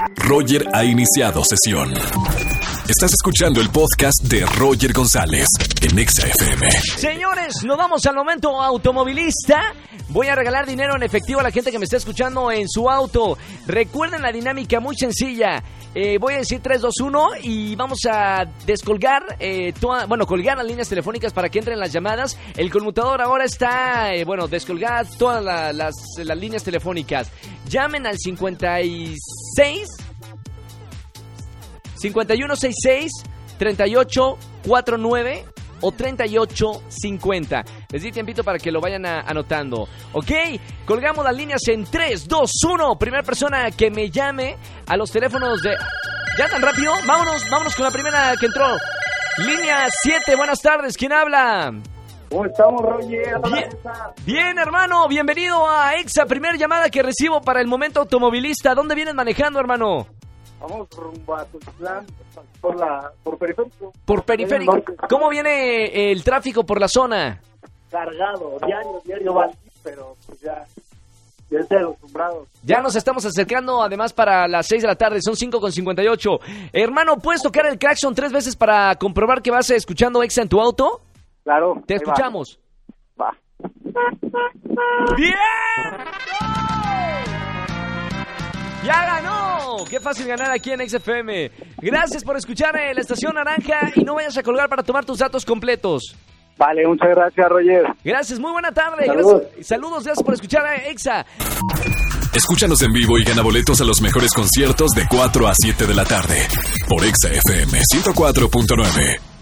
Roger ha iniciado sesión. Estás escuchando el podcast de Roger González en Exa FM. Señores, nos vamos al momento automovilista. Voy a regalar dinero en efectivo a la gente que me está escuchando en su auto. Recuerden la dinámica muy sencilla. Voy a decir 3, 2, 1 y vamos a descolgar, colgar las líneas telefónicas para que entren las llamadas. El conmutador ahora está, descolgar todas las líneas telefónicas. Llamen al 5166-3849 o 3850. Les di tiempito para que lo vayan anotando. Ok, colgamos las líneas en 3, 2, 1. Primera persona que me llame a los teléfonos de... ¿Ya tan rápido? Vámonos con la primera que entró. Línea 7, buenas tardes, ¿quién habla? ¿Cómo estamos, Roger? Bien, hermano, bienvenido a Exa. Primera llamada que recibo para el momento automovilista. ¿Dónde vienes manejando, hermano? Vamos rumbo a Tuxtlan por periférico. Por periférico. ¿Cómo viene el tráfico por la zona? Cargado, diario va, pero pues ya estoy acostumbrado. Ya nos estamos acercando, además, para las 6 de la tarde, son 5:58. Hermano, ¿puedes tocar el claxon 3 veces para comprobar que vas escuchando Exa en tu auto? Claro. Te escuchamos. Va. ¡Bien! ¡Ya ganó! ¡Qué fácil ganar aquí en XFM! Gracias por escuchar la Estación Naranja y no vayas a colgar para tomar tus datos completos. Vale, muchas gracias, Roger. Gracias, muy buena tarde. Saludos. Gracias por escuchar a Exa. Escúchanos en vivo y gana boletos a los mejores conciertos de 4 a 7 de la tarde por Exa FM 104.9.